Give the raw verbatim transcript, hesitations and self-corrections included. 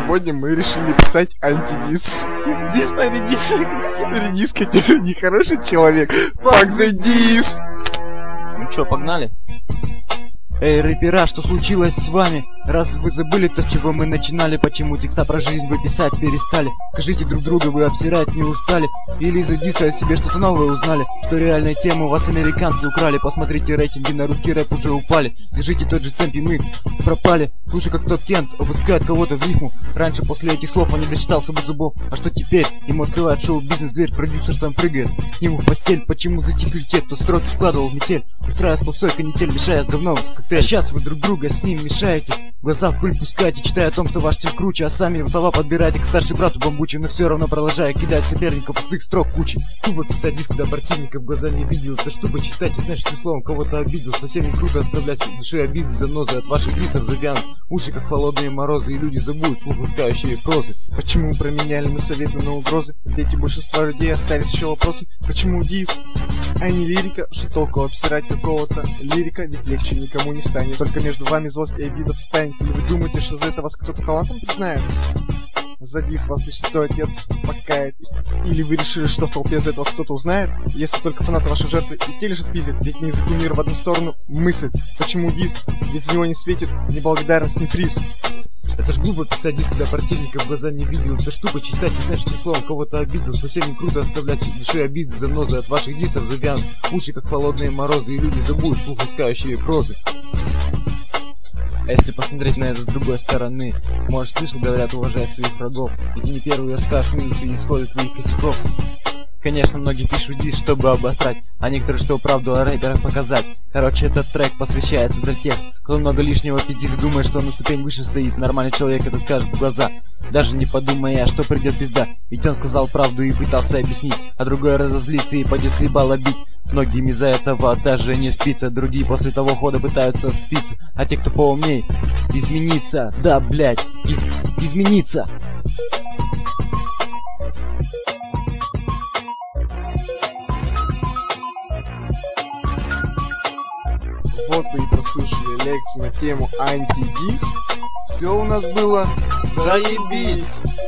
Сегодня мы решили писать антидис. Дис на редис. Редис, конечно, нехороший человек. Fuck the dis. Ну чё, погнали? Эй, рэпера, что случилось с вами? Раз вы забыли то, с чего мы начинали, почему текста про жизнь вы писать перестали? Скажите друг друга, вы обсирать не устали? Или из-за диса о себе что-то новое узнали? Что реальные темы у вас американцы украли? Посмотрите, рейтинги на русский рэп уже упали. Держите тот же темп, и мы пропали. Слушай, как тот Кент опускает кого-то в рифму. Раньше после этих слов он не досчитался бы зубов. А что теперь? Ему открывает шоу-бизнес дверь, продюсер сам прыгает к нему в постель. Почему затихли те, кто строки складывал в метель? Устраивая с попсой канитель, мешая с говном коктейль. А сейчас вы друг друга с ним мешаете. В глаза пыль пускаете, читая о том, что ваш стиль круче, а сами слова подбираете к старшей брату бамбучим, но все равно продолжая кидать соперника пустых строк кучи. Тупо писать диск, когда противника в глаза не видел. Это штука читать и знаешь, что словом кого-то обидел. Совсем не круто оставлять в душе обиды, занозы от ваших дисов завянут. Уши как холодные морозы, и люди забудут слух ласкающие прозы. Почему променяли мы советы на угрозы? Ведь у большинства людей остались еще вопросы. Почему дис, а не лирика? Что толку обсирать какого-то лирика? Ведь легче никому не станет. Только между вами злость и обида встанет. Или вы думаете, что за это вас кто-то талантом признает? За дис вас лишь святой отец покает. Или вы решили, что в толпе за это вас кто-то узнает? Если только фанаты вашей жертвы и те лишь отпиздят, ведь не языку мира в одну сторону мыслит. Почему дис? Ведь за него не светит ни благодарность, ни приз. Это ж глупо писать диск, когда противника в глаза не видел. Это штука читать и знать, что словом кого-то обидел. Совсем не круто оставлять в душе обиды, занозы от ваших дисов завянут. Уши как холодные морозы, и люди забудут слух ласкающие прозы. А если посмотреть на это с другой стороны, может, слышал, говорят, уважать своих врагов. Ведь и не первый расскажешь минусы и исходы твоих косяков. Конечно, многие пишут дис, чтобы обосрать, а некоторые, чтобы правду о рэперах показать. Короче, этот трек посвящается для тех, кто много лишнего пиздит и думает, что он на ступень выше стоит. Нормальный человек это скажет в глаза, даже не подумая, что придет пизда. Ведь он сказал правду и пытался объяснить, а другой разозлится и пойдет хлебало бить. Многим из-за этого даже не спится, другие после того хода пытаются спиться. А те, кто поумней, измениться, да, блять, из измениться. Вот вы и прослушали лекцию на тему антидис. Все у нас было заебись.